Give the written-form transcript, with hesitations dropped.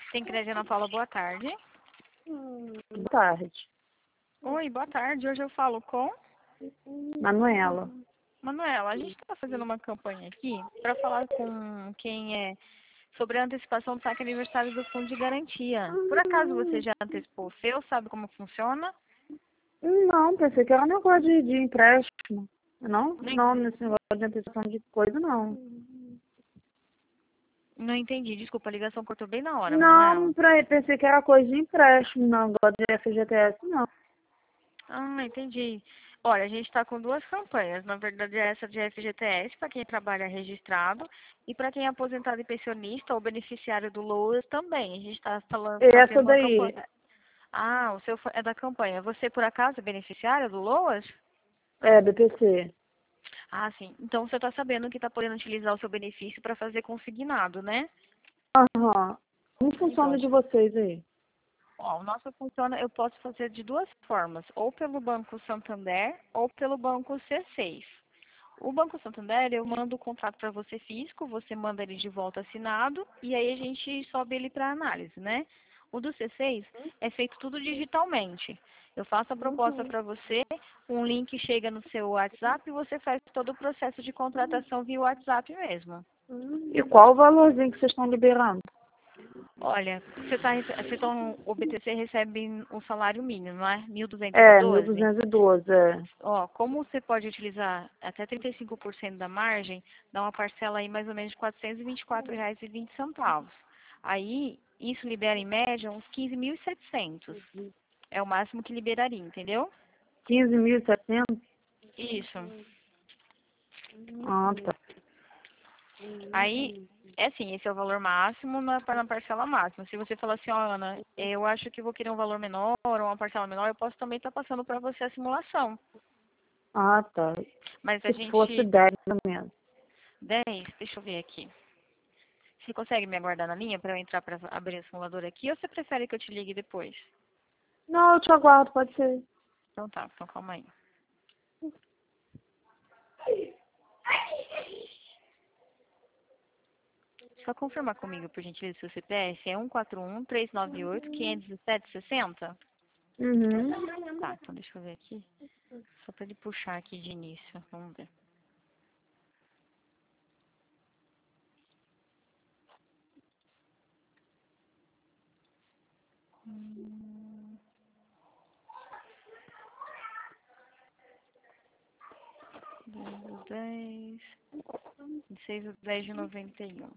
Tem crédito, Ana Paula, boa tarde. Boa tarde. Oi, boa tarde. Hoje eu falo com Manuela. Manuela. A gente está fazendo uma campanha aqui para falar com quem é sobre a antecipação do saque aniversário do Fundo de Garantia. Por acaso você já antecipou o seu? Sabe como funciona? Não, pensei que era um negócio de empréstimo. Não, Nem- não, nesse negócio de antecipação de coisa, não. Não entendi. Desculpa, a ligação cortou bem na hora, Manuela. Não, pensei que era coisa de empréstimo, não. Negócio de FGTS, não. Ah, entendi. Olha, a gente está com duas campanhas. Na verdade, essa de FGTS, para quem trabalha registrado, e para quem é aposentado e pensionista ou beneficiário do LOAS também. A gente está falando, E tá essa tendo uma daí? campanha. Ah, o seu é da campanha. Você, por acaso, é beneficiário do LOAS? É, BPC. Ah, sim. Então você está sabendo que está podendo utilizar o seu benefício para fazer consignado, né? Aham. Como Então, funciona de vocês aí? ó, o nosso funciona, eu posso fazer de duas formas, ou pelo Banco Santander ou pelo Banco C6. O Banco Santander, eu mando o contrato para você físico, você manda ele de volta assinado e aí a gente sobe ele para análise, né? O do C6 é feito tudo digitalmente. Eu faço a proposta para você, um link chega no seu WhatsApp e você faz todo o processo de contratação via WhatsApp mesmo. E qual o valorzinho que vocês estão liberando? Olha, o BTC recebe um salário mínimo, não é? É, mil 1.212. duzentos e doze, é. Ó, como você pode utilizar até 35% da margem, dá uma parcela aí mais ou menos de R$ 424,20. Aí, isso libera em média uns 15.700. É o máximo que liberaria, entendeu? 15.700? Isso. Ah, tá. Aí, é assim, esse é o valor máximo na parcela máxima. Se você falar assim, ó, Ana, eu acho que vou querer um valor menor ou uma parcela menor, eu posso também estar passando para você a simulação. Ah, tá. Mas a Se fosse gente, 10 no menos. 10, deixa eu ver aqui. Você consegue me aguardar na linha para eu entrar para abrir o simulador aqui ou você prefere que eu te ligue depois? Não, eu te aguardo, pode ser. Então tá, então calma aí. Só confirmar comigo, por gentileza, seu CPF é 141-398-517-60? Uhum. Tá, então deixa eu ver aqui. Só para ele puxar aqui de início. Vamos ver. Hum, 10, 26 do 10 de 91.